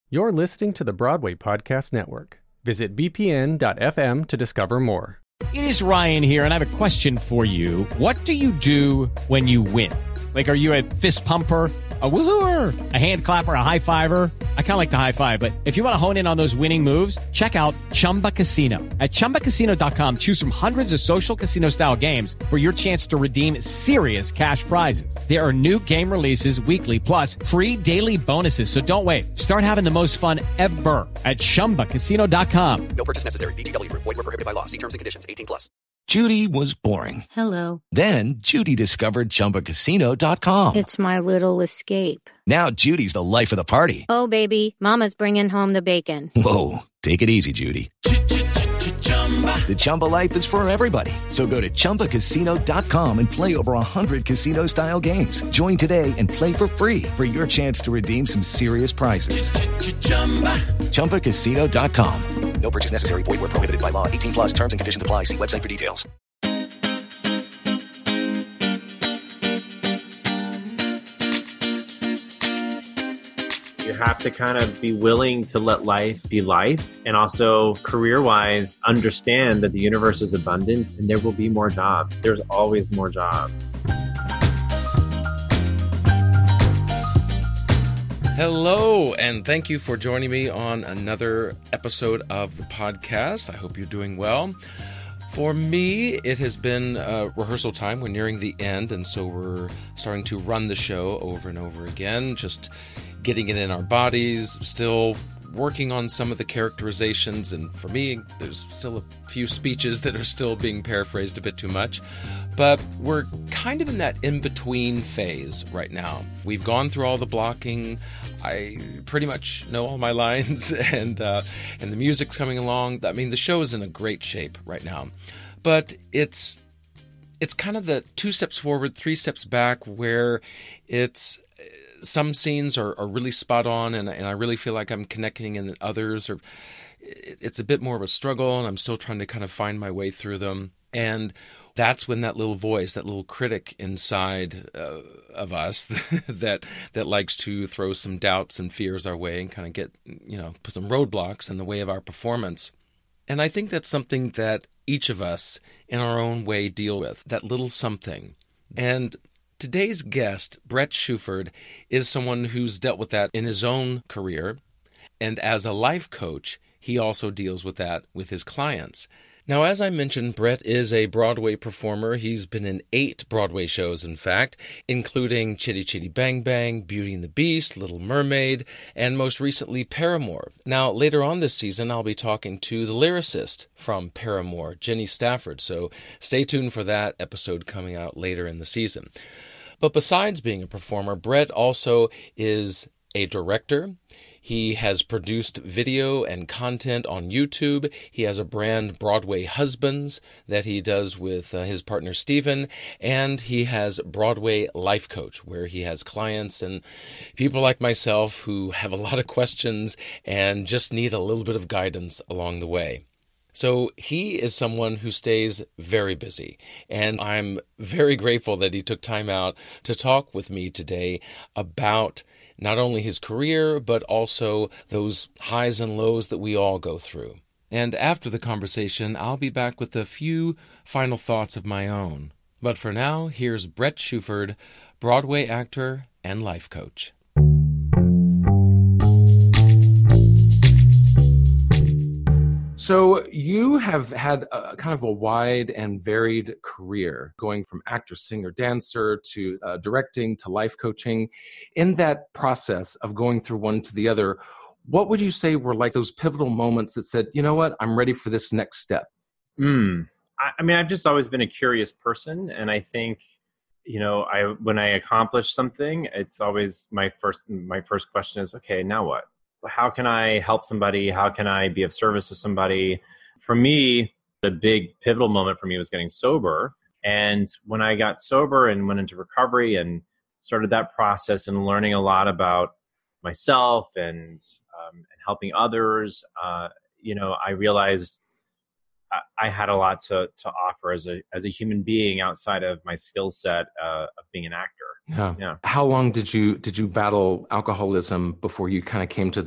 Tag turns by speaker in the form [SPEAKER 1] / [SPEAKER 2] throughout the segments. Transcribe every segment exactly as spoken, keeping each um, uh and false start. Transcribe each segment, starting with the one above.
[SPEAKER 1] You're listening to the Broadway Podcast Network. Visit b p n dot f m to discover more.
[SPEAKER 2] It is Ryan here, and I have a question for you. What do you do when you win? Like, are you a fist pumper, a woohooer, a hand clapper, a high fiver? I kind of like the high five, but if you want to hone in on those winning moves, check out Chumba Casino. At chumba casino dot com, choose from hundreds of social casino-style games for your chance to redeem serious cash prizes. There are new game releases weekly, plus free daily bonuses. So don't wait. Start having the most fun ever at chumba casino dot com.
[SPEAKER 3] No purchase necessary. V G W Group. Void where prohibited by law. See terms and conditions. eighteen plus.
[SPEAKER 4] Judy was boring.
[SPEAKER 5] Hello.
[SPEAKER 4] Then Judy discovered chumba casino dot com.
[SPEAKER 5] It's my little escape.
[SPEAKER 4] Now Judy's the life of the party.
[SPEAKER 5] Oh, baby, mama's bringing home the bacon.
[SPEAKER 4] Whoa, take it easy, Judy. The Chumba life is for everybody. So go to chumba casino dot com and play over one hundred casino-style games. Join today and play for free for your chance to redeem some serious prizes. chumba casino dot com.
[SPEAKER 3] No purchase necessary. Void where prohibited by law. eighteen plus terms and conditions apply. See website for details.
[SPEAKER 6] You have to kind of be willing to let life be life, and also career-wise understand that the universe is abundant and there will be more jobs. There's always more jobs.
[SPEAKER 7] Hello, and thank you for joining me on another episode of the podcast. I hope you're doing well. For me, it has been uh, rehearsal time. We're nearing the end, and so we're starting to run the show over and over again, just getting it in our bodies, still working on some of the characterizations, and for me, there's still a few speeches that are still being paraphrased a bit too much. But we're kind of in that in-between phase right now. We've gone through all the blocking. I pretty much know all my lines, and uh, and the music's coming along. I mean, the show is in a great shape right now. But it's it's kind of the two steps forward, three steps back, where it's some scenes are, are really spot on, and, and I really feel like I'm connecting, and others are, it's a bit more of a struggle, and I'm still trying to kind of find my way through them. And that's when that little voice, that little critic inside uh, of us that that likes to throw some doubts and fears our way and kind of get, you know, put some roadblocks in the way of our performance. And I think that's something that each of us in our own way deal with, that little something. And today's guest, Brett Shuford, is someone who's dealt with that in his own career. And as a life coach, he also deals with that with his clients. Now, as I mentioned, Brett is a Broadway performer. He's been in eight Broadway shows, in fact, including Chitty Chitty Bang Bang, Beauty and the Beast, Little Mermaid, and most recently, Paramore. Now, later on this season, I'll be talking to the lyricist from Paramore, Jenny Stafford, so stay tuned for that episode coming out later in the season. But besides being a performer, Brett also is a director. He has produced video and content on YouTube. He has a brand, Broadway Husbands, that he does with uh, his partner, Steven. And he has Broadway Life Coach, where he has clients and people like myself who have a lot of questions and just need a little bit of guidance along the way. So he is someone who stays very busy, and I'm very grateful that he took time out to talk with me today about not only his career, but also those highs and lows that we all go through. And after the conversation, I'll be back with a few final thoughts of my own. But for now, here's Brett Shuford, Broadway actor and life coach. So you have had a, kind of a wide and varied career, going from actor, singer, dancer to uh, directing to life coaching. In that process of going through one to the other, what would you say were like those pivotal moments that said, you know what, I'm ready for this next step?
[SPEAKER 6] Mm. I, I mean, I've just always been a curious person, and I think, you know, I when I accomplish something, it's always my first my first question is, okay, now what? How can I help somebody? How can I be of service to somebody? For me, the big pivotal moment for me was getting sober. And when I got sober and went into recovery and started that process and learning a lot about myself and um, and helping others, uh, you know, I realized I, I had a lot to to offer as a as a human being outside of my skill set uh, of being an actor.
[SPEAKER 1] Yeah.
[SPEAKER 6] Yeah.
[SPEAKER 1] How long did you did you battle alcoholism before you kind of came to that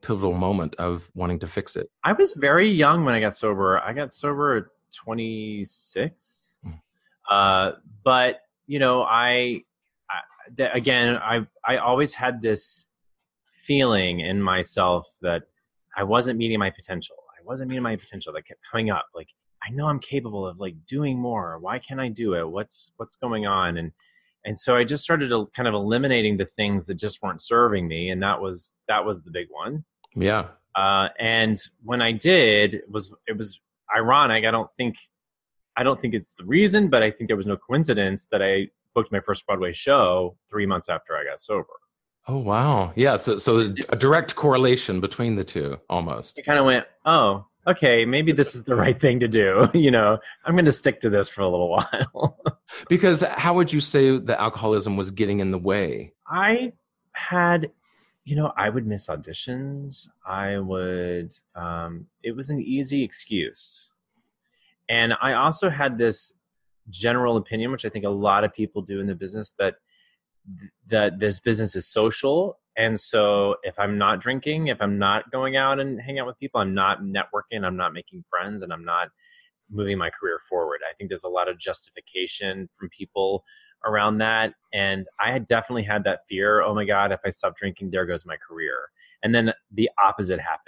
[SPEAKER 8] pivotal moment of wanting to fix it?
[SPEAKER 6] I was very young when I got sober. I got sober at twenty-six. Mm. Uh, but, you know, I, I th- again, I, I always had this feeling in myself that I wasn't meeting my potential. I wasn't meeting my potential. That kept coming up. Like, I know I'm capable of like doing more. Why can't I do it? What's, what's going on? And, and so I just started to kind of eliminating the things that just weren't serving me. And that was, that was the big one.
[SPEAKER 8] Yeah.
[SPEAKER 6] Uh, and when I did, it was, it was ironic. I don't think, I don't think it's the reason, but I think there was no coincidence that I booked my first Broadway show three months after I got sober.
[SPEAKER 8] Oh, wow. Yeah. So, so a direct correlation between the two almost.
[SPEAKER 6] It kind of went, oh, okay, maybe this is the right thing to do. You know, I'm going to stick to this for a little while.
[SPEAKER 8] Because how would you say the alcoholism was getting in the way?
[SPEAKER 6] I had, you know, I would miss auditions. I would, um, it was an easy excuse. And I also had this general opinion, which I think a lot of people do in the business, that th- that this business is social. And so if I'm not drinking, if I'm not going out and hanging out with people, I'm not networking, I'm not making friends, and I'm not moving my career forward. I think there's a lot of justification from people around that. And I had definitely had that fear. Oh my God, if I stop drinking, there goes my career. And then the opposite happened.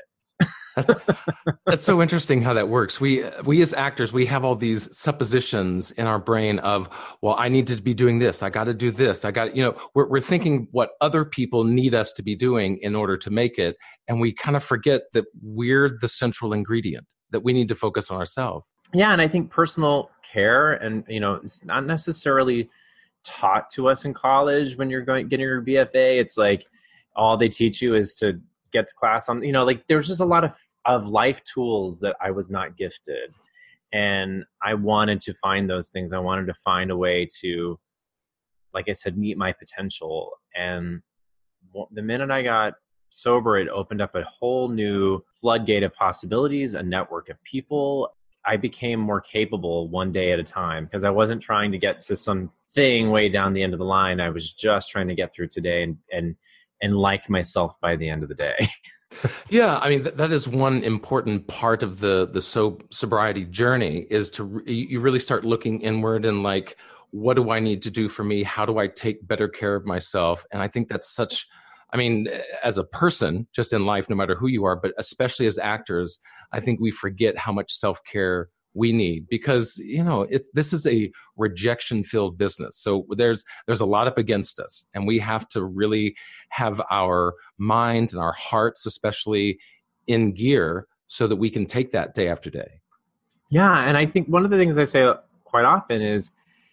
[SPEAKER 8] That's so interesting how that works. We we as actors, we have all these suppositions in our brain of, well, I need to be doing this. I got to do this. I got, you know, we're we're thinking what other people need us to be doing in order to make it. And we kind of forget that we're the central ingredient, that we need to focus on ourselves.
[SPEAKER 6] Yeah. And I think personal care, and, you know, it's not necessarily taught to us in college when you're going, getting your B F A. It's like all they teach you is to get to class on, you know, like there's just a lot of of life tools that I was not gifted. And I wanted to find those things. I wanted to find a way to, like I said, meet my potential. And the minute I got sober, it opened up a whole new floodgate of possibilities, a network of people. I became more capable one day at a time, because I wasn't trying to get to some thing way down the end of the line. I was just trying to get through today and, and, and like myself by the end of the day.
[SPEAKER 8] Yeah, I mean, th- that is one important part of the the so- sobriety journey, is to re- you really start looking inward and like, what do I need to do for me? How do I take better care of myself? And I think that's such, I mean, as a person, just in life, no matter who you are, but especially as actors, I think we forget how much self-care we need, because, you know, it, this is a rejection-filled business. So there's there's a lot up against us, and we have to really have our mind and our hearts, especially, in gear, so that we can take that day after day.
[SPEAKER 6] Yeah, and I think one of the things I say quite often is,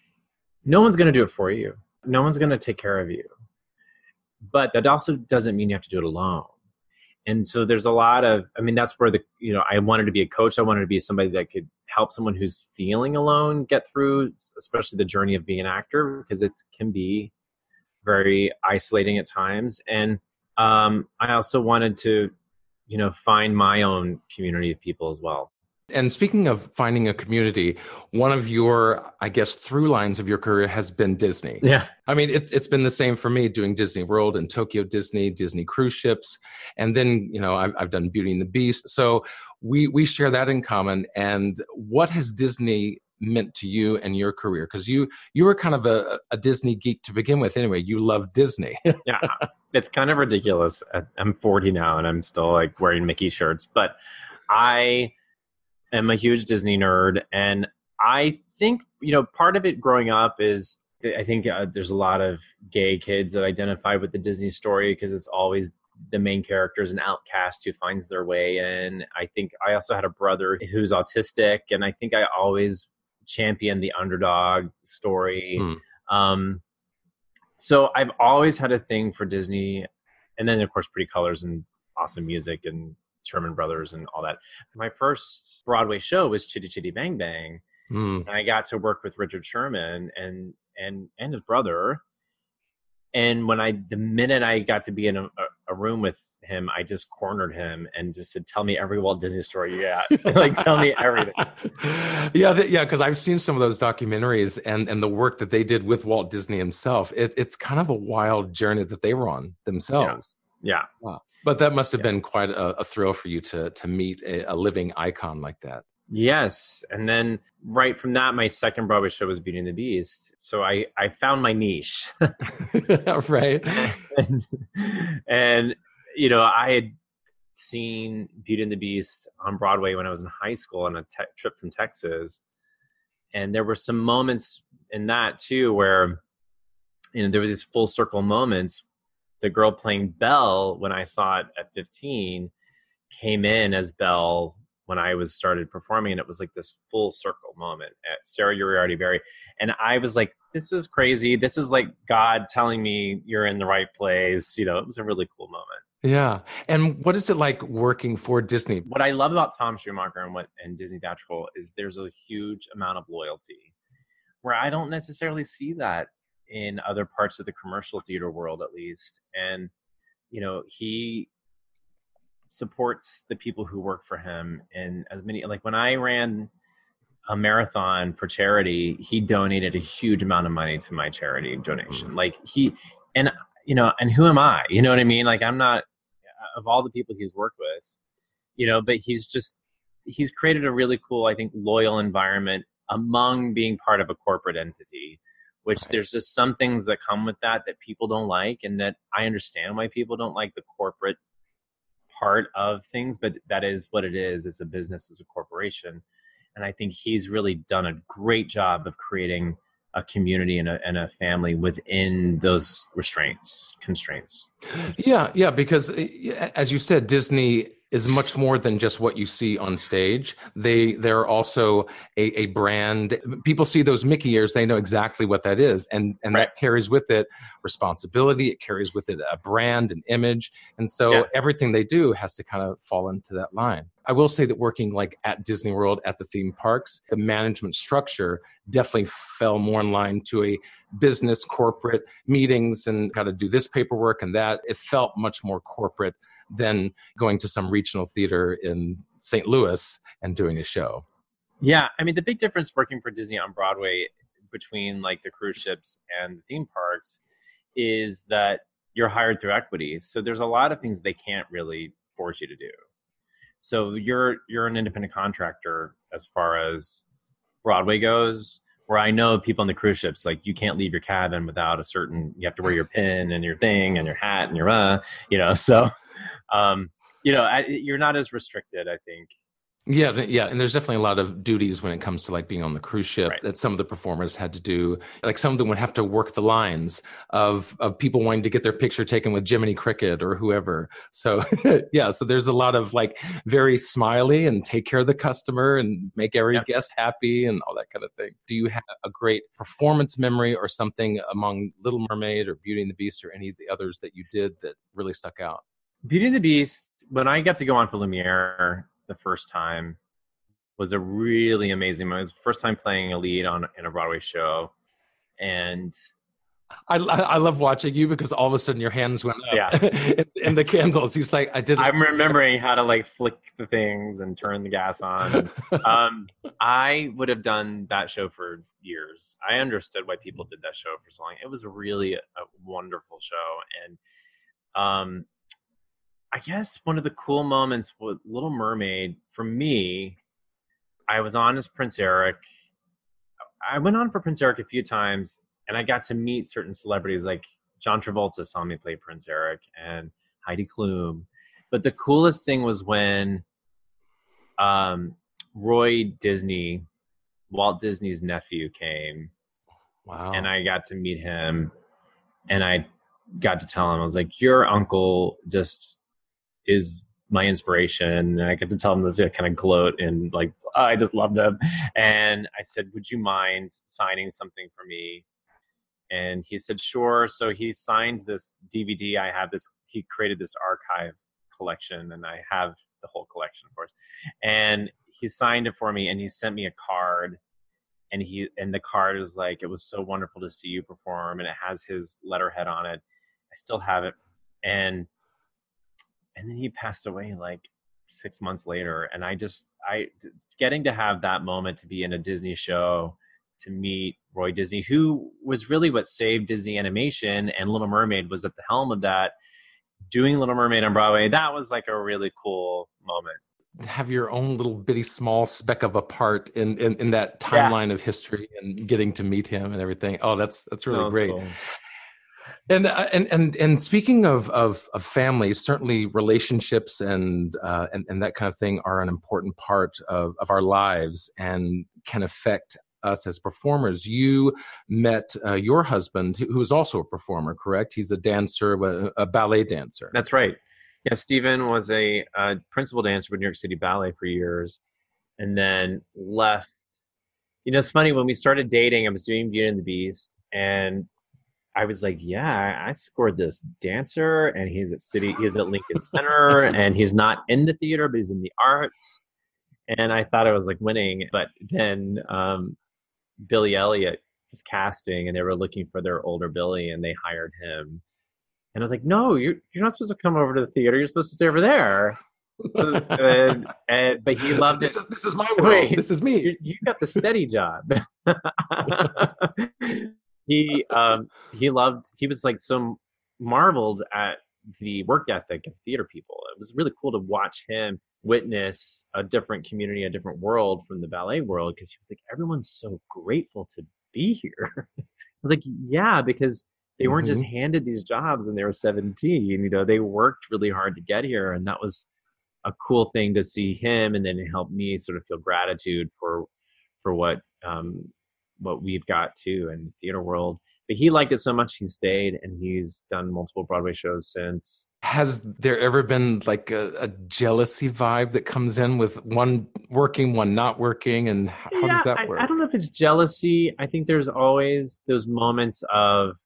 [SPEAKER 6] no one's going to do it for you. No one's going to take care of you. But that also doesn't mean you have to do it alone. And so there's a lot of, I mean, that's where the, you know, I wanted to be a coach. I wanted to be somebody that could help someone who's feeling alone get through, especially the journey of being an actor, because it can be very isolating at times. And um, I also wanted to, you know, find my own community of people as well.
[SPEAKER 8] And speaking of finding a community, one of your, I guess, through lines of your career has been Disney.
[SPEAKER 6] Yeah.
[SPEAKER 8] I mean, it's it's been the same for me, doing Disney World and Tokyo Disney, Disney cruise ships. And then, you know, I've, I've done Beauty and the Beast. So we we share that in common. And what has Disney meant to you and your career? Because you you were kind of a, a Disney geek to begin with anyway. You love Disney.
[SPEAKER 6] Yeah, it's kind of ridiculous. I'm forty now and I'm still like wearing Mickey shirts. But I... I'm a huge Disney nerd, and I think, you know, part of it growing up is, I think uh, there's a lot of gay kids that identify with the Disney story, because it's always the main character is an outcast who finds their way in. I think I also had a brother who's autistic, and I think I always championed the underdog story. Mm. Um, so I've always had a thing for Disney, and then of course Pretty Colors and awesome music and Sherman Brothers and all that. My first Broadway show was Chitty Chitty Bang Bang. Mm. And I got to work with Richard Sherman and and and his brother. And when I, the minute I got to be in a, a room with him, I just cornered him and just said, "Tell me every Walt Disney story you got." Like, tell me everything.
[SPEAKER 8] Yeah, th- yeah, because I've seen some of those documentaries and and the work that they did with Walt Disney himself. It, it's kind of a wild journey that they were on themselves.
[SPEAKER 6] Yeah. yeah.
[SPEAKER 8] Wow. But that must have been quite a, a thrill for you to to meet a, a living icon like that.
[SPEAKER 6] Yes. And then right from that, my second Broadway show was Beauty and the Beast. So I, I found my niche.
[SPEAKER 8] Right.
[SPEAKER 6] and, and, you know, I had seen Beauty and the Beast on Broadway when I was in high school on a te- trip from Texas. And there were some moments in that too, where, you know, there were these full circle moments. The girl playing Belle, when I saw it at fifteen, came in as Belle when I was started performing, and it was like this full circle moment at Sarah Uriarty Berry. And I was like, this is crazy. This is like God telling me you're in the right place. You know, it was a really cool moment.
[SPEAKER 8] Yeah. And what is it like working for Disney?
[SPEAKER 6] What I love about Tom Schumacher and what and Disney Theatrical is there's a huge amount of loyalty, where I don't necessarily see that in other parts of the commercial theater world, at least. And, you know, he supports the people who work for him. And as many, like when I ran a marathon for charity, he donated a huge amount of money to my charity donation. Mm-hmm. Like he, and, you know, and who am I? You know what I mean? Like I'm not, of all the people he's worked with, you know, but he's just, he's created a really cool, I think, loyal environment among being part of a corporate entity, which right. There's just some things that come with that that people don't like, and that I understand why people don't like the corporate part of things, but that is what it is. It's a business, it's a corporation. And I think he's really done a great job of creating a community and a, and a family within those restraints, constraints.
[SPEAKER 8] Yeah, yeah, because as you said, Disney is much more than just what you see on stage. They they're also a, a brand. People see those Mickey ears, they know exactly what that is, and and right. That carries with it responsibility. It carries with it a brand, an image, and so yeah. Everything they do has to kind of fall into that line. I will say that working like at Disney World, at the theme parks, the management structure definitely fell more in line to a business corporate meetings and got to do this paperwork and that. It felt much more corporate than going to some regional theater in Saint Louis and doing a show.
[SPEAKER 6] Yeah. I mean, the big difference working for Disney on Broadway between like the cruise ships and the theme parks is that you're hired through equity. So there's a lot of things they can't really force you to do. So you're you're an independent contractor as far as Broadway goes, where I know people on the cruise ships, like you can't leave your cabin without a certain, you have to wear your pin and your thing and your hat and your, uh, you know, so, um, you know, I, you're not as restricted, I think.
[SPEAKER 8] Yeah, yeah, and there's definitely a lot of duties when it comes to like being on the cruise ship
[SPEAKER 6] right.
[SPEAKER 8] that some of the performers had to do. Like some of them would have to work the lines of of people wanting to get their picture taken with Jiminy Cricket or whoever. So yeah, so there's a lot of like very smiley and take care of the customer and make every yep. guest happy and all that kind of thing. Do you have a great performance memory or something among Little Mermaid or Beauty and the Beast or any of the others that you did that really stuck out?
[SPEAKER 6] Beauty and the Beast, when I got to go on for Lumiere the first time, was a really amazing moment. It was the first time playing a lead on in a Broadway show, and
[SPEAKER 8] I I love watching you because all of a sudden your hands went up.
[SPEAKER 6] Yeah,
[SPEAKER 8] and the candles. He's like, I did.
[SPEAKER 6] I'm remembering how to like flick the things and turn the gas on. um, I would have done that show for years. I understood why people did that show for so long. It was really a, a wonderful show, and um. I guess one of the cool moments with Little Mermaid, for me, I was on as Prince Eric. I went on for Prince Eric a few times, and I got to meet certain celebrities, like John Travolta saw me play Prince Eric, and Heidi Klum. But the coolest thing was when um, Roy Disney, Walt Disney's nephew, came.
[SPEAKER 8] Wow.
[SPEAKER 6] And I got to meet him, and I got to tell him, I was like, your uncle just is my inspiration. And I get to tell him this kind of gloat and like, oh, I just loved him. And I said, would you mind signing something for me? And he said, sure. So he signed this D V D. I have this, he created this archive collection, and I have the whole collection, of course. And he signed it for me, and he sent me a card. And he, and the card is like, it was so wonderful to see you perform. And it has his letterhead on it. I still have it. And And then he passed away like six months later. And I just, I, getting to have that moment to be in a Disney show, to meet Roy Disney, who was really what saved Disney Animation, and Little Mermaid was at the helm of that. doing Little Mermaid on Broadway, that was like a really cool moment.
[SPEAKER 8] Have your own little bitty small speck of a part in, in, in that timeline yeah. of history and getting to meet him and everything. Oh, that's that's really that great. Cool. And uh, and and and speaking of of, of family, certainly relationships and, uh, and and that kind of thing are an important part of, of our lives and can affect us as performers. You met uh, your husband, who is also a performer, correct? He's a dancer, a, a ballet dancer.
[SPEAKER 6] That's right. Yeah, Stephen was a uh, principal dancer with New York City Ballet for years, and then left. You know, it's funny, when we started dating, I was doing Beauty and the Beast, and I was like, yeah, I scored this dancer, and he's at City, he's at Lincoln Center, and he's not in the theater, but he's in the arts. And I thought I was like winning, but then um, Billy Elliot was casting, and they were looking for their older Billy, and they hired him. And I was like, no, you're, you're not supposed to come over to the theater. You're supposed to stay over there. and, and, but he loved
[SPEAKER 8] this
[SPEAKER 6] it.
[SPEAKER 8] Is, this is my world. Wait, this is me.
[SPEAKER 6] You, you got the steady job. he um, he loved, he was like so marveled at the work ethic of theater people. It was really cool to watch him witness a different community, a different world from the ballet world, because he was like, everyone's so grateful to be here. I was like, yeah, because they weren't mm-hmm. just handed these jobs when they were seventeen. You know, they worked really hard to get here, and that was a cool thing to see him, and then it helped me sort of feel gratitude for for what um, what we've got too in the theater world. But he liked it so much, he stayed, and he's done multiple Broadway shows since.
[SPEAKER 8] Has there ever been like a, a jealousy vibe that comes in with one working, one not working, and how
[SPEAKER 6] yeah,
[SPEAKER 8] does that work?
[SPEAKER 6] I, I don't know if it's jealousy. I think there's always those moments of,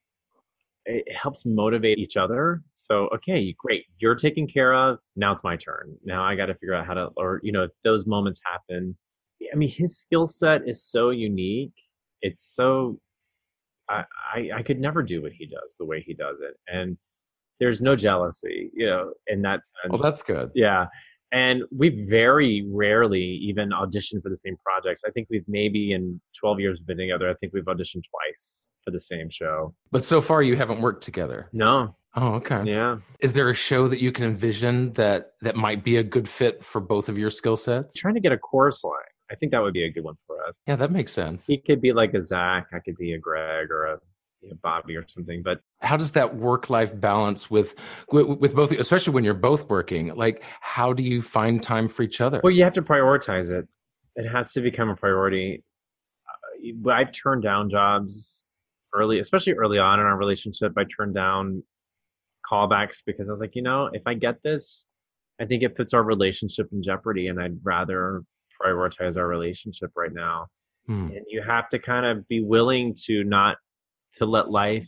[SPEAKER 6] it helps motivate each other. So, okay, great. You're taken care of. Now it's my turn. Now I got to figure out how to, or, you know, those moments happen. I mean, his skill set is so unique. It's so, I, I, I could never do what he does the way he does it. And there's no jealousy, you know, in that sense.
[SPEAKER 8] Well, that's good.
[SPEAKER 6] Yeah. And we very rarely even audition for the same projects. I think we've maybe in twelve years we've been together, I think we've auditioned twice for the same show.
[SPEAKER 8] But so far you haven't worked together?
[SPEAKER 6] No.
[SPEAKER 8] Oh, okay.
[SPEAKER 6] Yeah.
[SPEAKER 8] Is there a show that you can envision that that might be a good fit for both of your skill sets?
[SPEAKER 6] Trying to get a chorus line. I think that would be a good one for us.
[SPEAKER 8] Yeah, that makes sense.
[SPEAKER 6] He could be like a Zach. I could be a Greg or a you know, Bobby or something. But
[SPEAKER 8] how does that work-life balance with, with with both, especially when you're both working? Like, how do you find time for each other?
[SPEAKER 6] Well, you have to prioritize it. It has to become a priority. Uh, I've turned down jobs early, especially early on in our relationship. I turned down callbacks because I was like, you know, if I get this, I think it puts our relationship in jeopardy, and I'd rather prioritize our relationship right now. Hmm. And you have to kind of be willing to not to let life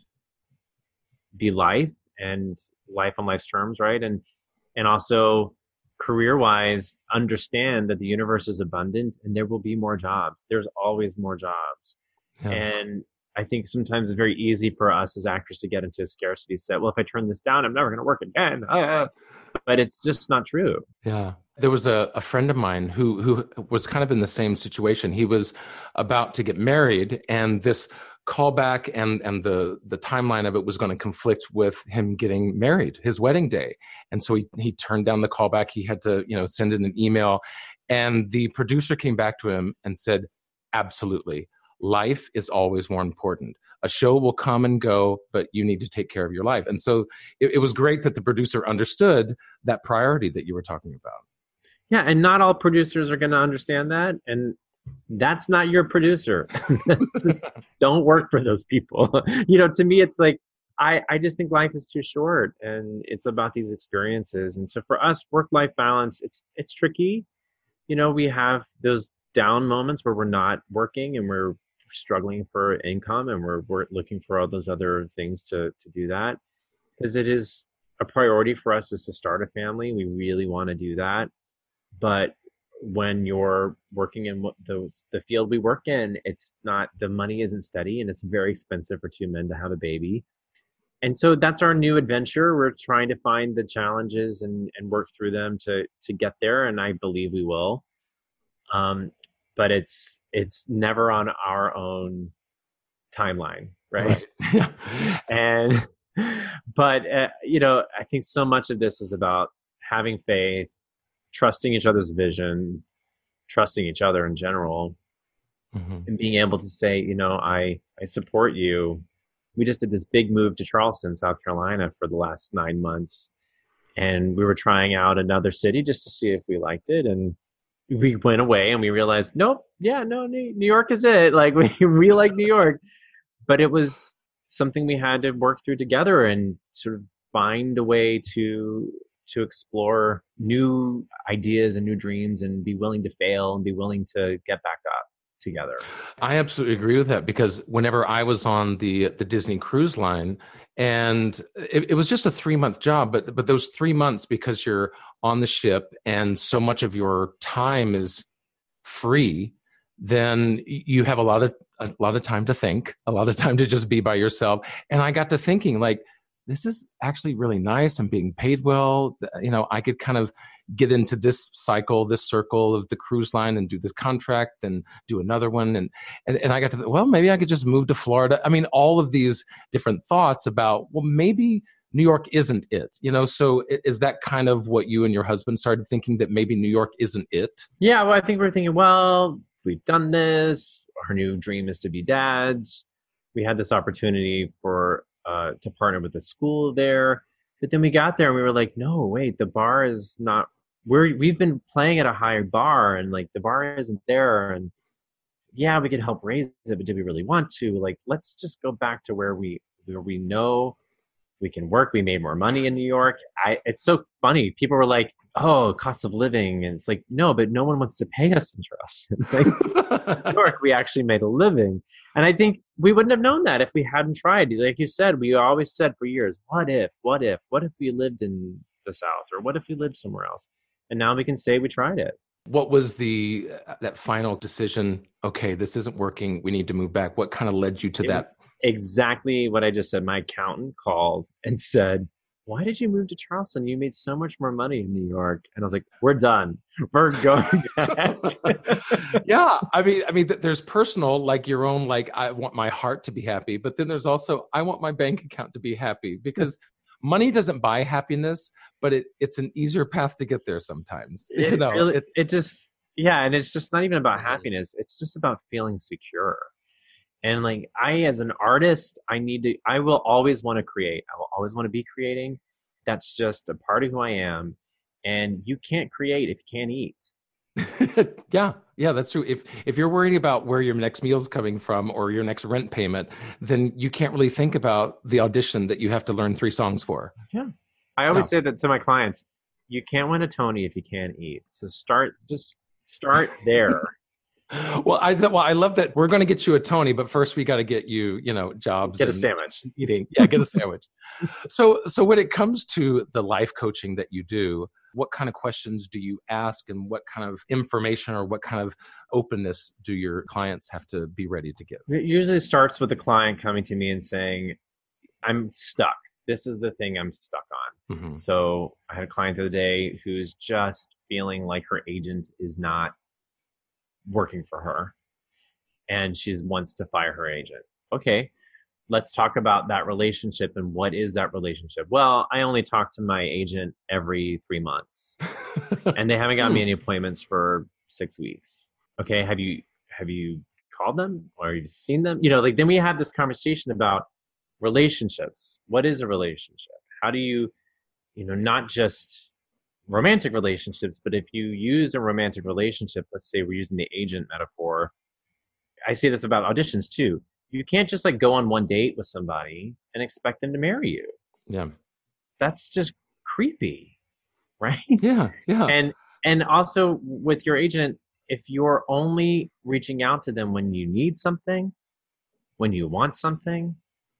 [SPEAKER 6] be life, and life on life's terms, right? And and also career-wise, understand that the universe is abundant and there will be more jobs. There's always more jobs. Yeah. And I think sometimes it's very easy for us as actors to get into a scarcity set. Well, if I turn this down, I'm never going to work again. Ah. But it's just not true.
[SPEAKER 8] Yeah. There was a, a friend of mine who who was kind of in the same situation. He was about to get married, and this callback and and the the timeline of it was going to conflict with him getting married, his wedding day. And so he he turned down the callback. He had to, you know, send in an email, and the producer came back to him and said, absolutely, life is always more important. A show will come and go, but you need to take care of your life. And so it, it was great that the producer understood that priority that you were talking about.
[SPEAKER 6] Yeah, and not all producers are going to understand that, and that's not your producer. Just don't work for those people. You know, to me, it's like, I, I just think life is too short, and it's about these experiences. And so for us, work-life balance, it's it's tricky. You know, we have those down moments where we're not working and we're struggling for income, and we're we're looking for all those other things to to do that, because it is a priority for us is to start a family. We really want to do that. But when you're working in what those the field we work in, it's not, the money isn't steady, and it's very expensive for two men to have a baby. And so that's our new adventure. We're trying to find the challenges and, and work through them to to get there, and I believe we will. Um, but it's it's never on our own timeline, right?
[SPEAKER 8] Right.
[SPEAKER 6] and but, uh, you know, I think so much of this is about having faith, trusting each other's vision, trusting each other in general, mm-hmm. and being able to say, you know, I, I support you. We just did this big move to Charleston, South Carolina for the last nine months. And we were trying out another city just to see if we liked it. And we went away and we realized, nope, yeah, no, New York is it. Like we, we like New York, but it was something we had to work through together and sort of find a way to, to explore new ideas and new dreams and be willing to fail and be willing to get back up together.
[SPEAKER 8] I absolutely agree with that, because whenever I was on the the Disney Cruise Line, and it, it was just a three month job, but but those three months, because you're on the ship and so much of your time is free, then you have a lot of a lot of time to think, a lot of time to just be by yourself. And I got to thinking, like, this is actually really nice. I'm being paid well. You know, I could kind of get into this cycle, this circle of the cruise line and do this contract and do another one. And, and, and I got to, well, maybe I could just move to Florida. I mean, all of these different thoughts about, well, maybe New York isn't it, you know? So is that kind of what you and your husband started thinking, that maybe New York isn't it?
[SPEAKER 6] Yeah. Well, I think we're thinking, well, we've done this. Our new dream is to be dads. We had this opportunity for, uh, to partner with a school there. But then we got there and we were like, no, wait, the bar is not, we're, we've been playing at a higher bar and like the bar isn't there. And yeah, we could help raise it, but do we really want to? Like, let's just go back to where we, where we know we can work. We made more money in New York. I, it's so funny. People were like, oh, cost of living. And it's like, no, but no one wants to pay us in Charleston. Like, New York, we actually made a living. And I think we wouldn't have known that if we hadn't tried. Like you said, we always said for years, what if, what if, what if we lived in the South, or what if we lived somewhere else? And now we can say we tried it.
[SPEAKER 8] What was the, uh, that final decision? Okay, this isn't working. We need to move back. What kind of led you to
[SPEAKER 6] It
[SPEAKER 8] that?
[SPEAKER 6] Exactly what I just said. My accountant called and said, why did you move to Charleston? You made so much more money in New York. And I was like, we're done. We're going back.
[SPEAKER 8] Yeah. I mean, I mean, there's personal, like your own, like, I want my heart to be happy, but then there's also, I want my bank account to be happy, because money doesn't buy happiness, but it, it's an easier path to get there sometimes.
[SPEAKER 6] It,
[SPEAKER 8] you know,
[SPEAKER 6] really,
[SPEAKER 8] it's,
[SPEAKER 6] it just, yeah. And it's just not even about happiness. It's just about feeling secure. And like, I, as an artist, I need to, I will always want to create. I will always want to be creating. That's just a part of who I am. And you can't create if you can't eat.
[SPEAKER 8] yeah, yeah, that's true. If if you're worrying about where your next meal's coming from or your next rent payment, then you can't really think about the audition that you have to learn three songs for.
[SPEAKER 6] Yeah. I always
[SPEAKER 8] No.
[SPEAKER 6] say that to my clients, you can't win a Tony if you can't eat. So start, just start there.
[SPEAKER 8] Well, I well, I love that. We're going to get you a Tony, but first we got to get you, you know, jobs.
[SPEAKER 6] Get a
[SPEAKER 8] and
[SPEAKER 6] sandwich.
[SPEAKER 8] Eating, yeah, get a sandwich. So, so when it comes to the life coaching that you do, what kind of questions do you ask, and what kind of information or what kind of openness do your clients have to be ready to give?
[SPEAKER 6] It usually starts with the client coming to me and saying, I'm stuck. This is the thing I'm stuck on.
[SPEAKER 8] Mm-hmm.
[SPEAKER 6] So I had a client the other day who's just feeling like her agent is not working for her and she wants to fire her agent. Okay, let's talk about that relationship and what is that relationship? Well, I only talk to my agent every three months and they haven't gotten me any appointments for six weeks. Okay, have you have you called them or have you seen them? You know, like then we had this conversation about relationships. What is a relationship? How do you, you know, not just romantic relationships, but if you use a romantic relationship, let's say we're using the agent metaphor, I say this about auditions too. You can't just like go on one date with somebody and expect them to marry you.
[SPEAKER 8] Yeah.
[SPEAKER 6] That's just creepy, right?
[SPEAKER 8] Yeah, yeah.
[SPEAKER 6] And and also with your agent, if you're only reaching out to them when you need something, when you want something,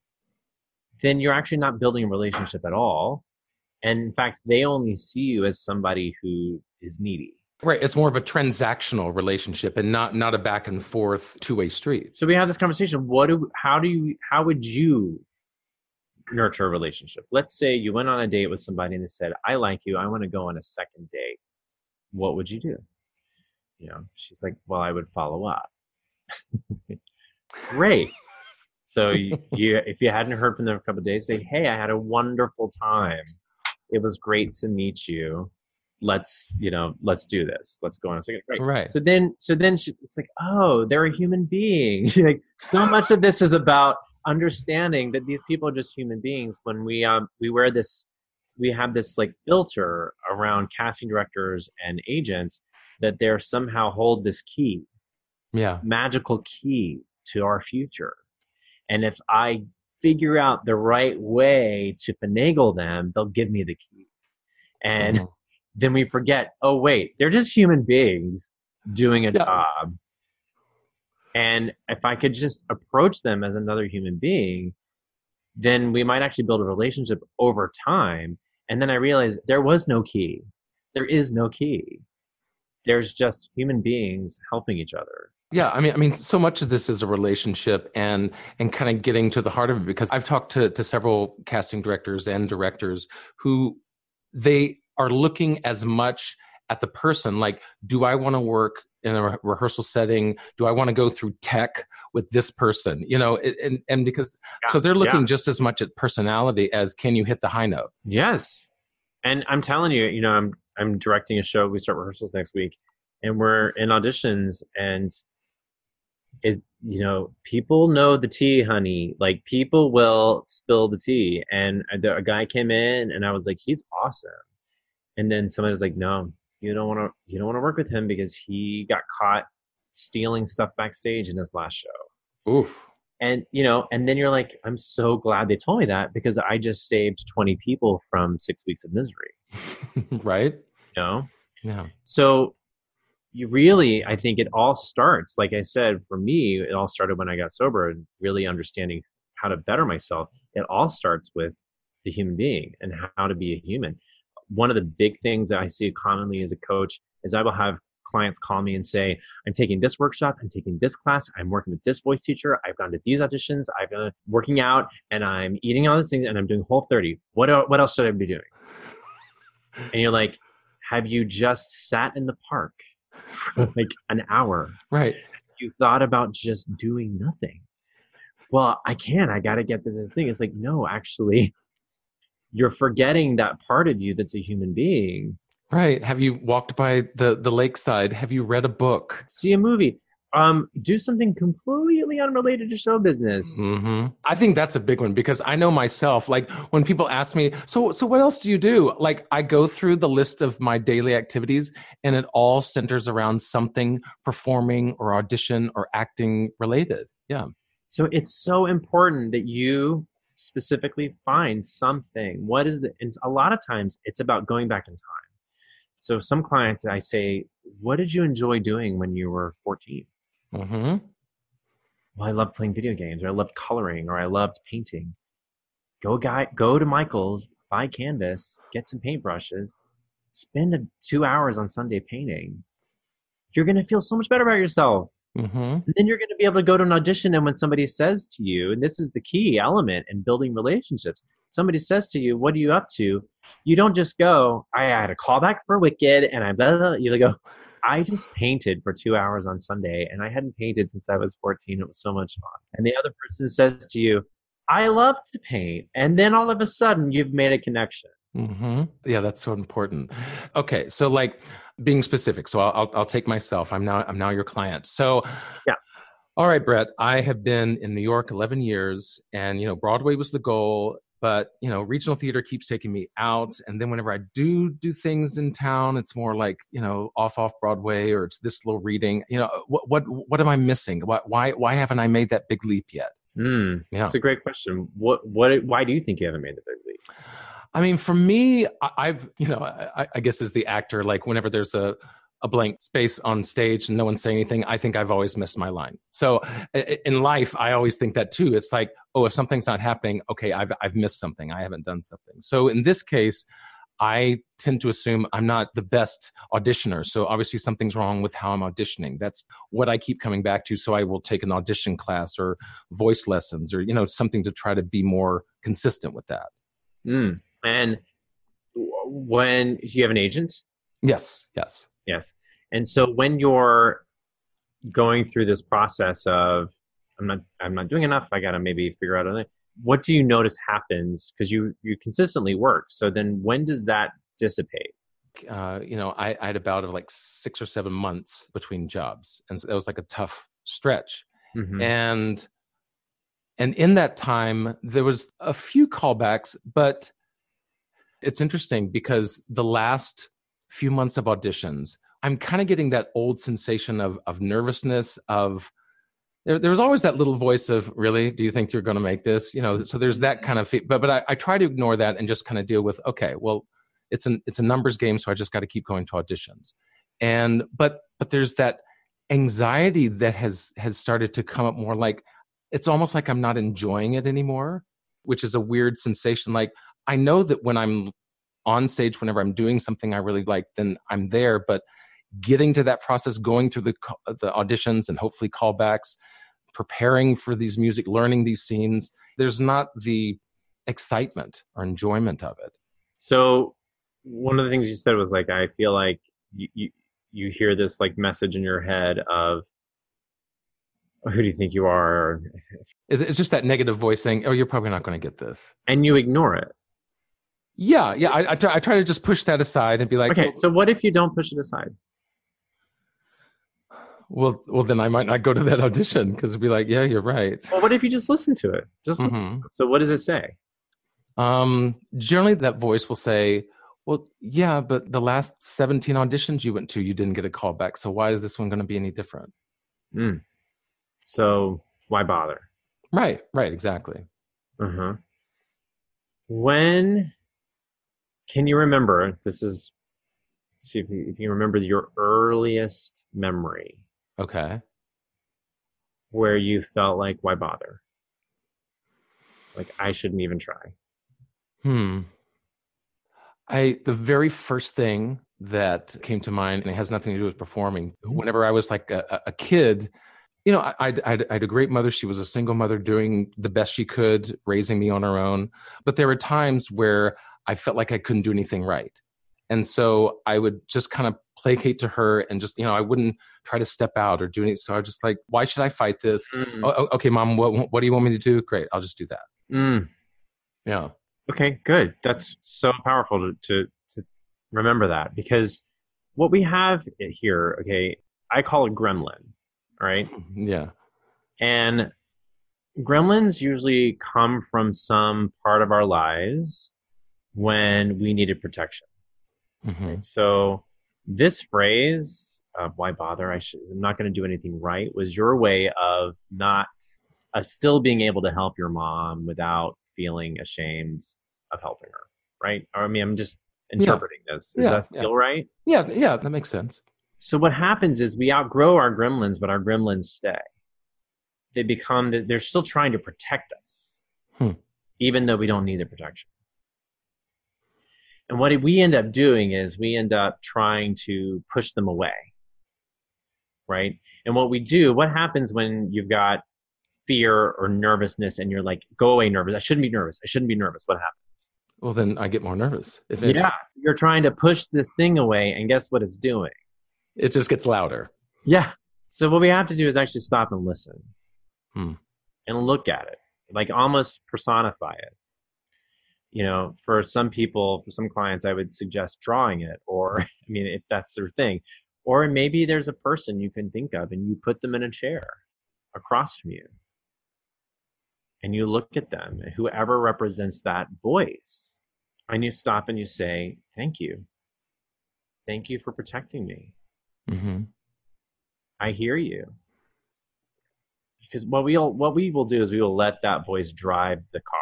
[SPEAKER 6] then you're actually not building a relationship at all. And in fact, they only see you as somebody who is needy.
[SPEAKER 8] Right. It's more of a transactional relationship and not not a back and forth two-way street.
[SPEAKER 6] So we have this conversation. What do, how do you, how would you nurture a relationship? Let's say you went on a date with somebody and they said, I like you. I want to go on a second date. What would you do? You know, she's like, well, I would follow up. Great. So you, you, if you hadn't heard from them for a couple of days, say, hey, I had a wonderful time. It was great to meet you. Let's, you know, let's do this. Let's go on a second. Right.
[SPEAKER 8] Right.
[SPEAKER 6] So then, so then she, it's like, oh, they're a human being. Like, so much of this is about understanding that these people are just human beings. When we, um, we wear this, we have this like filter around casting directors and agents that they're somehow hold this key,
[SPEAKER 8] Yeah.
[SPEAKER 6] magical key to our future. And if I figure out the right way to finagle them, they'll give me the key. And mm-hmm. then we forget, oh, wait, they're just human beings doing a yeah. job. And if I could just approach them as another human being, then we might actually build a relationship over time. And then I realized there was no key. There is no key. There's just human beings helping each other.
[SPEAKER 8] Yeah, I mean, I mean, so much of this is a relationship and and kind of getting to the heart of it, because I've talked to, to several casting directors and directors who they are looking as much at the person, like, do I want to work in a re- rehearsal setting? Do I want to go through tech with this person? You know, and and because yeah, so they're looking yeah. just as much at personality as can you hit the high note?
[SPEAKER 6] Yes, and I'm telling you, you know, I'm I'm directing a show. We start rehearsals next week, and we're in auditions, and it's, you know, people know the tea, honey. Like, people will spill the tea. And a, a guy came in, and I was like, he's awesome. And then somebody was like, no, you don't want to, you don't want to work with him because he got caught stealing stuff backstage in his last show.
[SPEAKER 8] Oof.
[SPEAKER 6] And, you know, and then you're like, I'm so glad they told me that, because I just saved twenty people from six weeks of misery.
[SPEAKER 8] Right.
[SPEAKER 6] You know?
[SPEAKER 8] Yeah.
[SPEAKER 6] So you really, I think it all starts, like I said, for me, it all started when I got sober and really understanding how to better myself. It all starts with the human being and how to be a human. One of the big things that I see commonly as a coach is I will have clients call me and say, I'm taking this workshop, I'm taking this class, I'm working with this voice teacher, I've gone to these auditions, I've been working out, and I'm eating all these things, and I'm doing Whole thirty. What, what else should I be doing? And you're like, have you just sat in the park for like an hour?
[SPEAKER 8] Right.
[SPEAKER 6] You thought about just doing nothing. Well, I can't. I got to get to this thing. It's like, no, actually, you're forgetting that part of you that's a human being.
[SPEAKER 8] Right. Have you walked by the, the lakeside? Have you read a book?
[SPEAKER 6] See a movie. Um, do something completely unrelated to show business.
[SPEAKER 8] Mm-hmm. I think that's a big one, because I know myself, like when people ask me, so, so what else do you do? Like, I go through the list of my daily activities, and it all centers around something performing or audition or acting related. Yeah.
[SPEAKER 6] So it's so important that you specifically find something. What is it? And a lot of times it's about going back in time. So some clients, I say, what did you enjoy doing when you were fourteen?
[SPEAKER 8] Mm-hmm.
[SPEAKER 6] Well, I loved playing video games, or I loved coloring, or I loved painting. Go guy, go to Michael's, buy canvas, get some paintbrushes, spend a, two hours on Sunday painting. You're going to feel so much better about yourself.
[SPEAKER 8] Mm-hmm.
[SPEAKER 6] And then you're going to be able to go to an audition, and when somebody says to you, and this is the key element in building relationships, somebody says to you, what are you up to? You don't just go, I had a callback for Wicked, and I blah, blah, blah. You go, I just painted for two hours on Sunday, and I hadn't painted since I was fourteen. It was so much fun. And the other person says to you, I love to paint. And then all of a sudden, you've made a connection.
[SPEAKER 8] Mm-hmm. Yeah, that's so important. Okay, so like being specific. So I'll, I'll I'll take myself. I'm now I'm now your client. So
[SPEAKER 6] yeah.
[SPEAKER 8] All right, Brett. I have been in New York eleven years, and you know Broadway was the goal. But, you know, regional theater keeps taking me out. And then whenever I do do things in town, it's more like, you know, off, off Broadway, or it's this little reading. You know, what what what am I missing? Why why, why haven't I made that big leap yet?
[SPEAKER 6] Mm, yeah. That's a great question. What what? Why do you think you haven't made the big leap?
[SPEAKER 8] I mean, for me, I've, you know, I, I guess as the actor, like whenever there's a, a blank space on stage and no one's saying anything, I think I've always missed my line. So in life, I always think that too. It's like, oh, if something's not happening, okay, I've I've missed something. I haven't done something. So in this case, I tend to assume I'm not the best auditioner. So obviously something's wrong with how I'm auditioning. That's what I keep coming back to. So I will take an audition class or voice lessons, or, you know, something to try to be more consistent with that.
[SPEAKER 6] Mm. And when do you have an agent?
[SPEAKER 8] Yes. Yes.
[SPEAKER 6] Yes. And so when you're going through this process of I'm not, I'm not doing enough. I got to maybe figure out other. What do you notice happens? Because you, you consistently work. So then when does that dissipate?
[SPEAKER 8] Uh, you know, I, I had a bout of like six or seven months between jobs. And so that was like a tough stretch.
[SPEAKER 6] Mm-hmm.
[SPEAKER 8] And, and in that time, there was a few callbacks, but it's interesting because the last few months of auditions, I'm kind of getting that old sensation of, of nervousness of, There, there was always that little voice of, really, do you think you're going to make this? You know, so there's that kind of, but but I, I try to ignore that and just kind of deal with, okay, well, it's an it's a numbers game, so I just got to keep going to auditions. And but but there's that anxiety that has has started to come up more. Like it's almost like I'm not enjoying it anymore, which is a weird sensation. Like I know that when I'm on stage, whenever I'm doing something I really like, then I'm there, but getting to that process, going through the the auditions and hopefully callbacks, preparing for these music, learning these scenes, there's not the excitement or enjoyment of it.
[SPEAKER 6] So one of the things you said was like, I feel like you, you, you hear this like message in your head of, oh, who do you think you are?
[SPEAKER 8] It's, it's just that negative voice saying, oh, you're probably not going to get this.
[SPEAKER 6] And you ignore it.
[SPEAKER 8] Yeah, yeah. I, I, try, I try to just push that aside and be like,
[SPEAKER 6] okay,
[SPEAKER 8] well,
[SPEAKER 6] so what if you don't push it aside?
[SPEAKER 8] Well, well, then I might not go to that audition because it'd be like, yeah, you're right.
[SPEAKER 6] Well, what if you just listen to it? Just listen.
[SPEAKER 8] Mm-hmm.
[SPEAKER 6] So what does it say?
[SPEAKER 8] Um, generally, that voice will say, well, yeah, but the last seventeen auditions you went to, you didn't get a call back. So why is this one going to be any different?
[SPEAKER 6] Mm. So why bother?
[SPEAKER 8] Right, right, exactly.
[SPEAKER 6] Uh-huh. When can you remember, this is, see if you, if you remember your earliest memory.
[SPEAKER 8] Okay.
[SPEAKER 6] Where you felt like, why bother? Like, I shouldn't even try.
[SPEAKER 8] Hmm. I, the very first thing that came to mind, and it has nothing to do with performing, whenever I was like a, a kid, you know, I, I, I had a great mother. She was a single mother doing the best she could, raising me on her own. But there were times where I felt like I couldn't do anything right. And so I would just kind of placate to her and just, you know, I wouldn't try to step out or do anything. So I was just like, why should I fight this?
[SPEAKER 6] Mm.
[SPEAKER 8] Oh, okay, Mom, what, what do you want me to do? Great, I'll just do that.
[SPEAKER 6] Mm.
[SPEAKER 8] Yeah.
[SPEAKER 6] Okay, good. That's so powerful to, to, to remember that, because what we have here, okay, I call it gremlin, right?
[SPEAKER 8] Yeah.
[SPEAKER 6] And gremlins usually come from some part of our lives when we needed protection.
[SPEAKER 8] Mm-hmm.
[SPEAKER 6] Okay, so this phrase, uh, why bother? I should, I'm not going to do anything right, was your way of not, of still being able to help your mom without feeling ashamed of helping her, right? Or, I mean, I'm just interpreting yeah. this. Does
[SPEAKER 8] yeah,
[SPEAKER 6] that
[SPEAKER 8] yeah.
[SPEAKER 6] feel right?
[SPEAKER 8] Yeah, yeah, that makes sense.
[SPEAKER 6] So what happens is we outgrow our gremlins, but our gremlins stay. They become, they're still trying to protect us,
[SPEAKER 8] hmm.
[SPEAKER 6] even though we don't need the protection. And what we end up doing is we end up trying to push them away, right? And what we do, what happens when you've got fear or nervousness and you're like, go away nervous. I shouldn't be nervous. I shouldn't be nervous. What happens?
[SPEAKER 8] Well, then I get more nervous. If it,
[SPEAKER 6] yeah, you're trying to push this thing away, and guess what it's doing?
[SPEAKER 8] It just gets louder.
[SPEAKER 6] Yeah. So what we have to do is actually stop and listen
[SPEAKER 8] hmm.
[SPEAKER 6] and look at it, like almost personify it. You know, for some people, for some clients, I would suggest drawing it, or, I mean, if that's their thing. Or maybe there's a person you can think of and you put them in a chair across from you. And you look at them, and whoever represents that voice, and you stop and you say, thank you. Thank you for protecting me.
[SPEAKER 8] Mm-hmm.
[SPEAKER 6] I hear you. Because what we'll, what we will do is we will let that voice drive the car.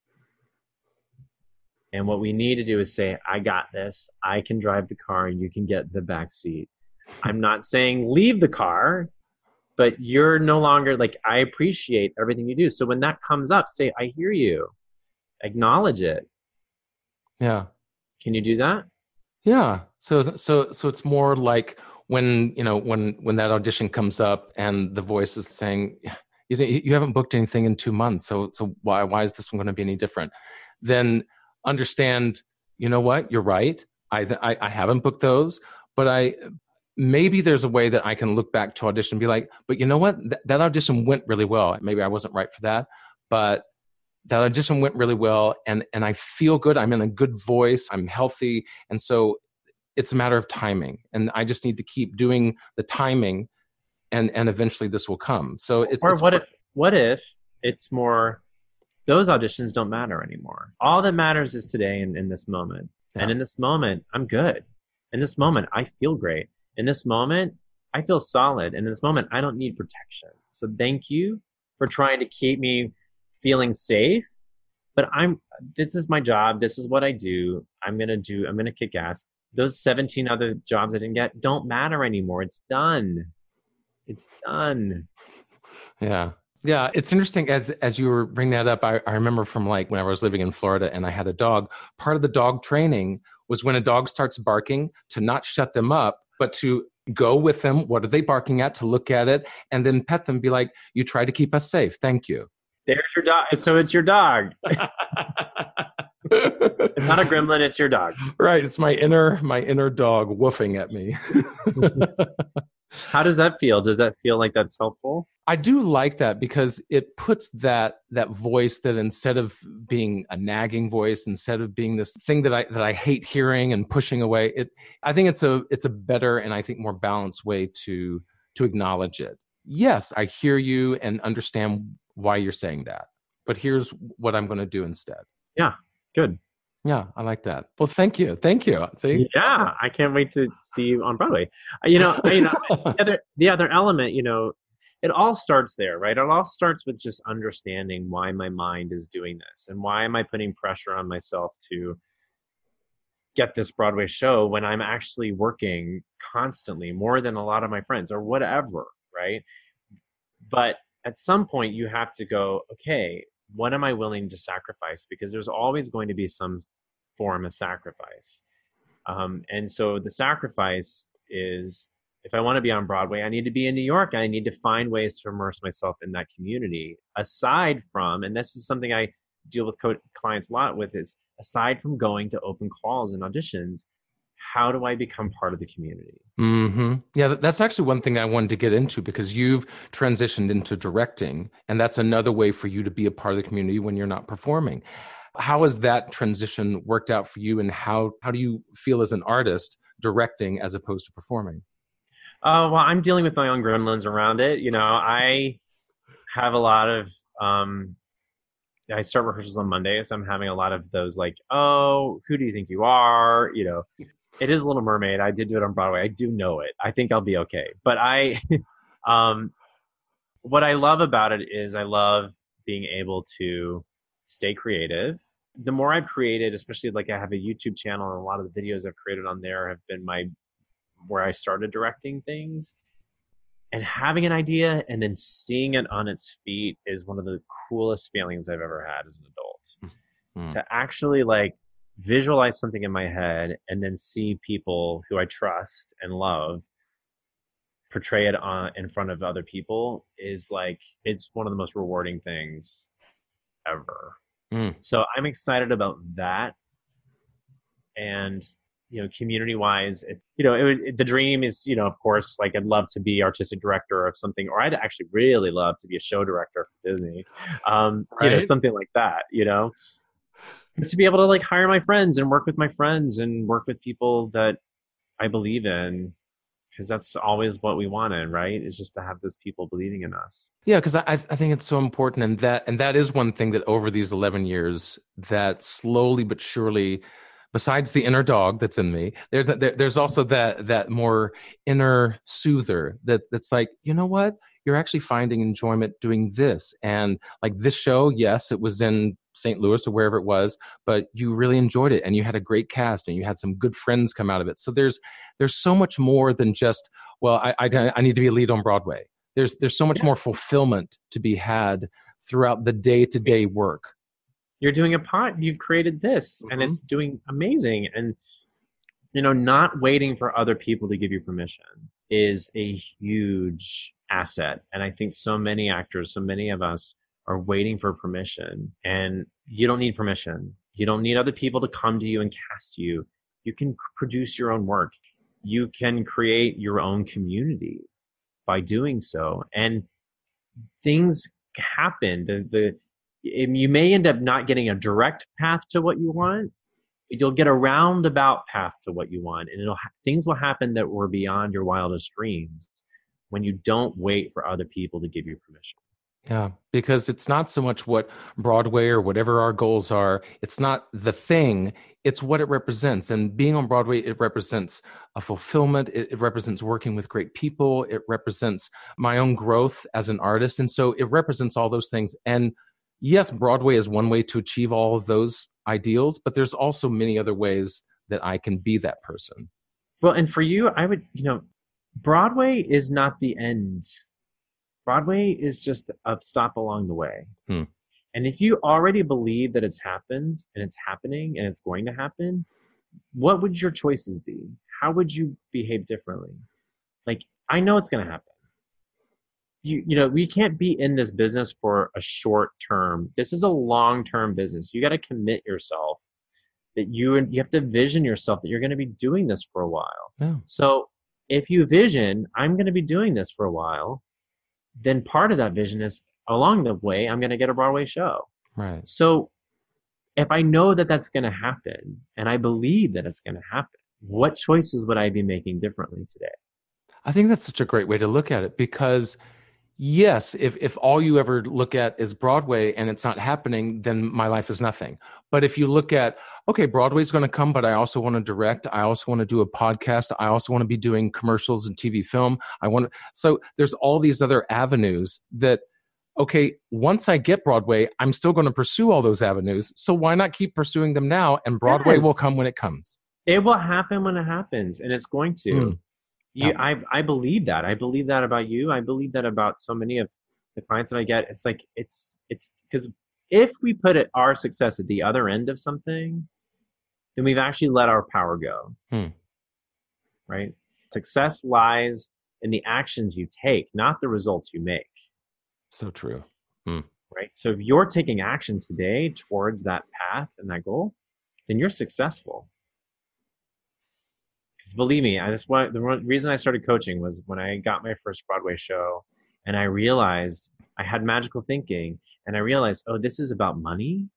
[SPEAKER 6] And what we need to do is say, I got this. I can drive the car and you can get the back seat. I'm not saying leave the car, but you're no longer like, I appreciate everything you do. So when that comes up, say, I hear you. Acknowledge it.
[SPEAKER 8] Yeah.
[SPEAKER 6] Can you do that?
[SPEAKER 8] Yeah. So, so, so it's more like when, you know, when, when that audition comes up and the voice is saying, you think you haven't booked anything in two months. So, so why, why is this one going to be any different? Then understand, you know what, you're right. I, I, I haven't booked those, but I, maybe there's a way that I can look back to audition and be like, but you know what? Th- that audition went really well. Maybe I wasn't right for that, but that audition went really well. And, and I feel good. I'm in a good voice. I'm healthy. And so it's a matter of timing. And I just need to keep doing the timing, and, and eventually this will come. So it's,
[SPEAKER 6] or
[SPEAKER 8] it's
[SPEAKER 6] what if, what if it's more, those auditions don't matter anymore. All that matters is today and in this moment. Yeah. And in this moment, I'm good. In this moment, I feel great. In this moment, I feel solid. And in this moment, I don't need protection. So thank you for trying to keep me feeling safe. But I'm, this is my job. This is what I do. I'm going to do, I'm going to kick ass. Those seventeen other jobs I didn't get don't matter anymore. It's done. It's done.
[SPEAKER 8] Yeah. Yeah. It's interesting as, as you were bringing that up. I, I remember from like when I was living in Florida and I had a dog, part of the dog training was when a dog starts barking to not shut them up, but to go with them. What are they barking at? To look at it and then pet them, be like, you try to keep us safe. Thank you.
[SPEAKER 6] There's your dog. So it's your dog. It's not a gremlin, it's your dog.
[SPEAKER 8] Right. It's my inner, my inner dog woofing at me.
[SPEAKER 6] How does that feel? Does that feel like that's helpful?
[SPEAKER 8] I do like that because it puts that that voice that instead of being a nagging voice, instead of being this thing that I that I hate hearing and pushing away, it I think it's a it's a better and I think more balanced way to to acknowledge it. Yes, I hear you and understand why you're saying that, but here's what I'm going to do instead.
[SPEAKER 6] Yeah, good.
[SPEAKER 8] Yeah, I like that. Well, thank you. Thank you. See?
[SPEAKER 6] Yeah, I can't wait to see you on Broadway. You know, you know, the other, the other element, you know, it all starts there, right? It all starts with just understanding why my mind is doing this and why am I putting pressure on myself to get this Broadway show when I'm actually working constantly more than a lot of my friends or whatever, right? But at some point you have to go, okay, what am I willing to sacrifice? Because there's always going to be some form of sacrifice. Um, and so the sacrifice is, if I want to be on Broadway, I need to be in New York. I need to find ways to immerse myself in that community. Aside from, and this is something I deal with co- clients a lot with, is aside from going to open calls and auditions, how do I become part of the community?
[SPEAKER 8] Mm-hmm. Yeah, that's actually one thing I wanted to get into because you've transitioned into directing, and that's another way for you to be a part of the community when you're not performing. How has that transition worked out for you, and how, how do you feel as an artist directing as opposed to performing?
[SPEAKER 6] Uh, well, I'm dealing with my own gremlins around it. You know, I have a lot of, um, I start rehearsals on Mondays. So I'm having a lot of those like, oh, who do you think you are? You know, it is Little Mermaid. I did do it on Broadway. I do know it. I think I'll be okay. But I, um, what I love about it is I love being able to stay creative. The more I've created, especially like I have a YouTube channel and a lot of the videos I've created on there have been my, where I started directing things. And having an idea and then seeing it on its feet is one of the coolest feelings I've ever had as an adult. Mm-hmm. To actually like visualize something in my head and then see people who I trust and love portray it on in front of other people is like, it's one of the most rewarding things ever. Mm. So I'm excited about that. And you know, community wise, it, you know, it, it, the dream is, you know, of course, like I'd love to be artistic director of something, or I'd actually really love to be a show director for Disney, um, right? You know, something like that, you know, but to be able to like hire my friends and work with my friends and work with people that I believe in, because that's always what we wanted, right? Is just to have those people believing in us.
[SPEAKER 8] Yeah, because I, I think it's so important, and that and that is one thing that over these eleven years, that slowly but surely, besides the inner dog that's in me, there's there, there's also that that more inner soother that that's like, you know what? You're actually finding enjoyment doing this. And like this show, yes, it was in Saint Louis or wherever it was, but you really enjoyed it and you had a great cast and you had some good friends come out of it. So there's there's so much more than just, well, I I, I need to be a lead on Broadway. There's there's so much more fulfillment to be had throughout the day-to-day work.
[SPEAKER 6] You're doing a pot, you've created this, mm-hmm. and it's doing amazing. And, you know, not waiting for other people to give you permission is a huge asset. And I think so many actors, so many of us are waiting for permission, and you don't need permission. You don't need other people to come to you and cast you. You can produce your own work. you can create your own community by doing so. And things happen. The, the, you may end up not getting a direct path to what you want, but you'll get a roundabout path to what you want. And it'll things will happen that were beyond your wildest dreams when you don't wait for other people to give you permission.
[SPEAKER 8] Yeah, because it's not so much what Broadway or whatever our goals are. It's not the thing. It's what it represents. And being on Broadway, it represents a fulfillment. It, it represents working with great people. It represents my own growth as an artist. And so it represents all those things. And yes, Broadway is one way to achieve all of those ideals, but there's also many other ways that I can be that person.
[SPEAKER 6] Well, and for you, I would, you know, Broadway is not the end. Broadway is just a stop along the way.
[SPEAKER 8] Hmm.
[SPEAKER 6] And if you already believe that it's happened and it's happening and it's going to happen, what would your choices be? How would you behave differently? Like, I know it's going to happen. You, you know, we can't be in this business for a short term. This is a long-term business. You got to commit yourself that you, you have to vision yourself that you're going to be doing this for a while.
[SPEAKER 8] Yeah.
[SPEAKER 6] So if you vision, I'm going to be doing this for a while, then part of that vision is along the way, I'm going to get a Broadway show.
[SPEAKER 8] Right.
[SPEAKER 6] So if I know that that's going to happen and I believe that it's going to happen, what choices would I be making differently today?
[SPEAKER 8] I think that's such a great way to look at it, because yes, if, if all you ever look at is Broadway and it's not happening, then my life is nothing. But if you look at, okay, Broadway's going to come, but I also want to direct. I also want to do a podcast. I also want to be doing commercials and T V film. I want to, so there's all these other avenues that, okay, once I get Broadway, I'm still going to pursue all those avenues. So why not keep pursuing them now? And Broadway
[SPEAKER 6] Yes.
[SPEAKER 8] will come when it comes.
[SPEAKER 6] It will happen when it happens, and it's going to.
[SPEAKER 8] Mm.
[SPEAKER 6] You,
[SPEAKER 8] Yeah.
[SPEAKER 6] I, I believe that. I believe that about you. I believe that about so many of the clients that I get. It's like, it's, it's because if we put it, our success at the other end of something, then we've actually let our power go.
[SPEAKER 8] Hmm.
[SPEAKER 6] Right? Success lies in the actions you take, not the results you make.
[SPEAKER 8] So true.
[SPEAKER 6] Right? So if you're taking action today towards that path and that goal, then you're successful. Because believe me, I just want, the reason I started coaching was when I got my first Broadway show and I realized I had magical thinking and I realized, oh, this is about money.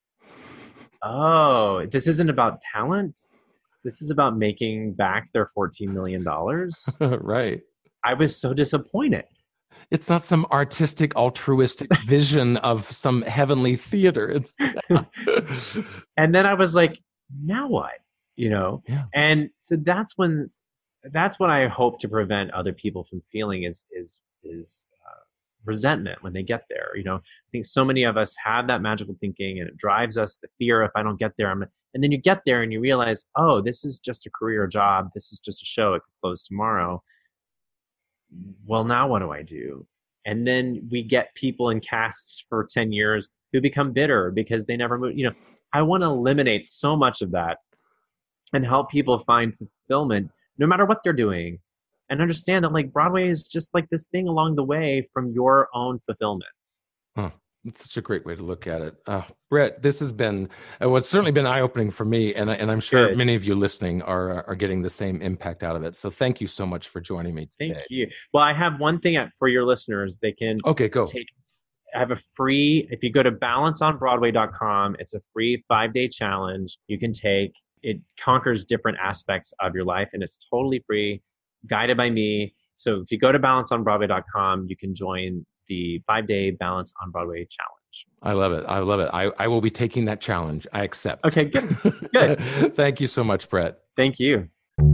[SPEAKER 6] Oh, this isn't about talent. This is about making back their fourteen million dollars.
[SPEAKER 8] Right.
[SPEAKER 6] I was so disappointed.
[SPEAKER 8] It's not some artistic, altruistic vision of some heavenly theater. It's
[SPEAKER 6] And then I was like, now what? You know?
[SPEAKER 8] Yeah.
[SPEAKER 6] And so that's when, that's what I hope to prevent other people from feeling is, is, is uh, resentment when they get there. You know, I think so many of us have that magical thinking and it drives us, the fear, if I don't get there, I'm, and then you get there and you realize, oh, this is just a career job. This is just a show. It could close tomorrow. Well, now what do I do? And then we get people in casts for ten years who become bitter because they never moved. You know, I want to eliminate so much of that and help people find fulfillment no matter what they're doing, and understand that like Broadway is just like this thing along the way from your own fulfillment.
[SPEAKER 8] Huh. That's such a great way to look at it. Uh, Brett, this has been, uh, well, it's certainly been eye-opening for me, and, and I'm sure
[SPEAKER 6] Good.
[SPEAKER 8] many of you listening are are getting the same impact out of it. So thank you so much for joining me today.
[SPEAKER 6] Thank you. Well, I have one thing for your listeners. They can
[SPEAKER 8] Okay, go.
[SPEAKER 6] take, I have a free, if you go to balance on broadway dot com, it's a free five-day challenge you can take. It conquers different aspects of your life, and it's totally free, guided by me. So if you go to balance on broadway dot com, you can join the five-day Balance on Broadway challenge.
[SPEAKER 8] I love it. I love it. I, I will be taking that challenge. I accept.
[SPEAKER 6] Okay, good. Good.
[SPEAKER 8] Thank you so much, Brett.
[SPEAKER 6] Thank you.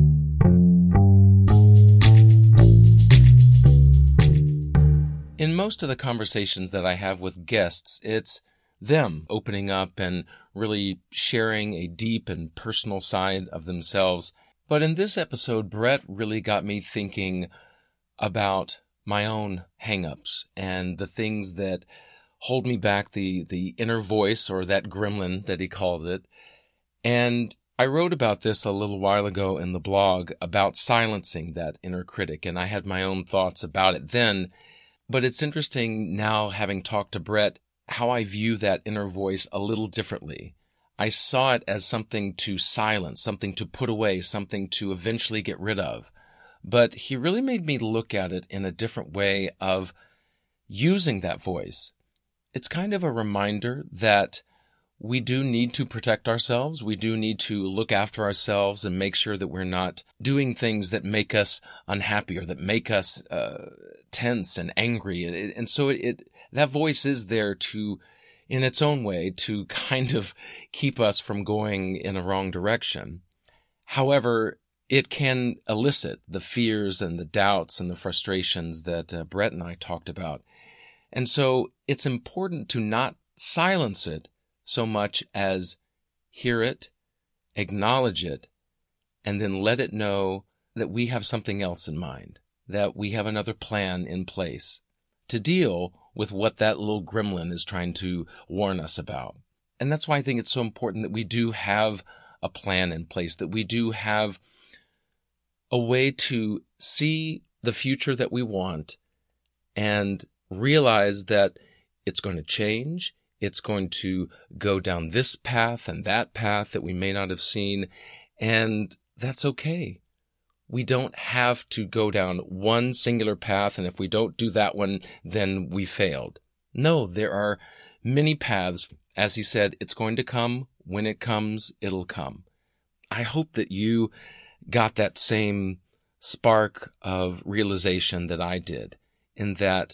[SPEAKER 7] In most of the conversations that I have with guests, it's them opening up and really sharing a deep and personal side of themselves. But in this episode, Brett really got me thinking about my own hang-ups and the things that hold me back, the, the inner voice, or that gremlin that he called it. And I wrote about this a little while ago in the blog about silencing that inner critic, and I had my own thoughts about it then. But it's interesting now, having talked to Brett, how I view that inner voice a little differently. I saw it as something to silence, something to put away, something to eventually get rid of. But he really made me look at it in a different way of using that voice. It's kind of a reminder that we do need to protect ourselves. We do need to look after ourselves and make sure that we're not doing things that make us unhappy or that make us uh, tense and angry. And so it, it that voice is there to, in its own way, to kind of keep us from going in a wrong direction. However, it can elicit the fears and the doubts and the frustrations that uh, Brett and I talked about. And so it's important to not silence it so much as hear it, acknowledge it, and then let it know that we have something else in mind, that we have another plan in place to deal with what that little gremlin is trying to warn us about. And that's why I think it's so important that we do have a plan in place, that we do have a way to see the future that we want and realize that it's going to change. It's going to go down this path and that path that we may not have seen. And that's okay. We don't have to go down one singular path. And if we don't do that one, then we failed. No, there are many paths. As he said, it's going to come. When it comes, it'll come. I hope that you got that same spark of realization that I did, in that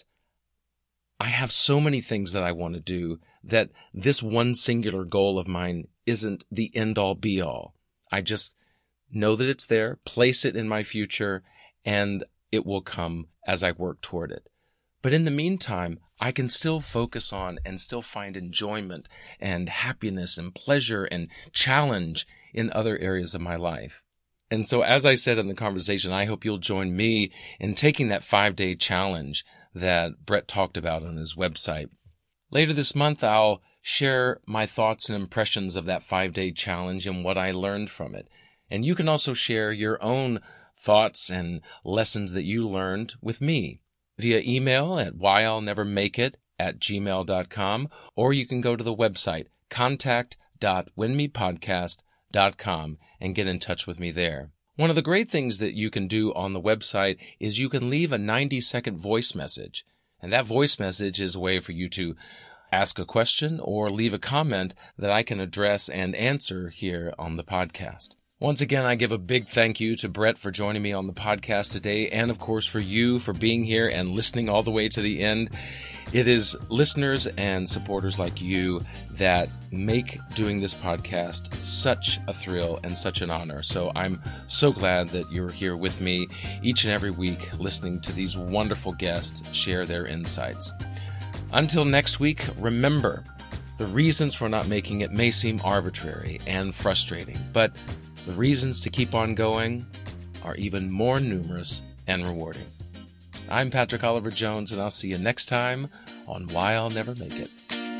[SPEAKER 7] I have so many things that I want to do that this one singular goal of mine isn't the end-all be-all. I just know that it's there, place it in my future, and it will come as I work toward it. But in the meantime, I can still focus on and still find enjoyment and happiness and pleasure and challenge in other areas of my life. And so, as I said in the conversation, I hope you'll join me in taking that five-day challenge that Brett talked about on his website. Later this month, I'll share my thoughts and impressions of that five-day challenge and what I learned from it. And you can also share your own thoughts and lessons that you learned with me via email at why I'll never make it at gmail dot com, or you can go to the website contact dot win me podcast dot com and get in touch with me there. One of the great things that you can do on the website is you can leave a ninety-second voice message. And that voice message is a way for you to ask a question or leave a comment that I can address and answer here on the podcast. Once again, I give a big thank you to Brett for joining me on the podcast today, and of course for you for being here and listening all the way to the end. It is listeners and supporters like you that make doing this podcast such a thrill and such an honor. So I'm so glad that you're here with me each and every week listening to these wonderful guests share their insights. Until next week, remember, the reasons for not making it may seem arbitrary and frustrating, but the reasons to keep on going are even more numerous and rewarding. I'm Patrick Oliver Jones, and I'll see you next time on Why I'll Never Make It.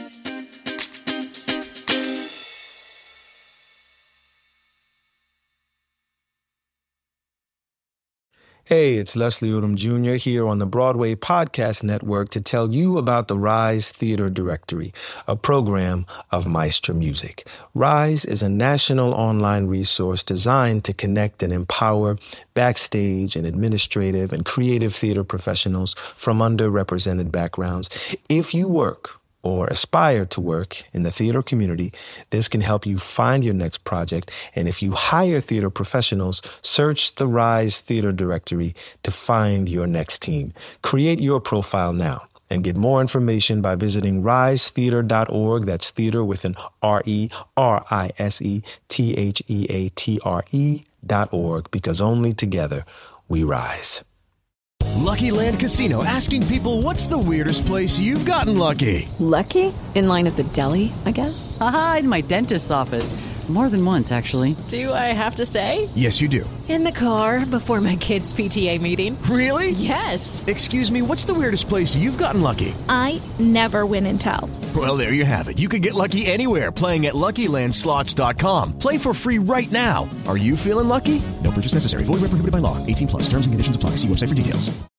[SPEAKER 9] Hey, it's Leslie Odom Junior here on the Broadway Podcast Network to tell you about the Rise Theater Directory, a program of Maestro Music. Rise is a national online resource designed to connect and empower backstage and administrative and creative theater professionals from underrepresented backgrounds. If you work or aspire to work in the theater community, this can help you find your next project. And if you hire theater professionals, search the Rise Theater Directory to find your next team. Create your profile now and get more information by visiting rise theater dot org. That's theater with an R E R I S E T H E A T R E dot org, because only together we rise.
[SPEAKER 10] Lucky Land Casino, asking people, what's the weirdest place you've gotten lucky?
[SPEAKER 11] Lucky? In line at the deli, I guess?
[SPEAKER 12] Aha, in my dentist's office. More than once, actually.
[SPEAKER 11] Do I have to say?
[SPEAKER 10] Yes, you do.
[SPEAKER 11] In the car before my kids' P T A meeting.
[SPEAKER 10] Really?
[SPEAKER 11] Yes.
[SPEAKER 10] Excuse me, what's the weirdest place you've gotten lucky?
[SPEAKER 13] I never win and tell.
[SPEAKER 10] Well, there you have it. You can get lucky anywhere, playing at Lucky Land Slots dot com. Play for free right now. Are you feeling lucky? No purchase necessary. Void where prohibited by law. eighteen plus. Terms and conditions apply. See website for details.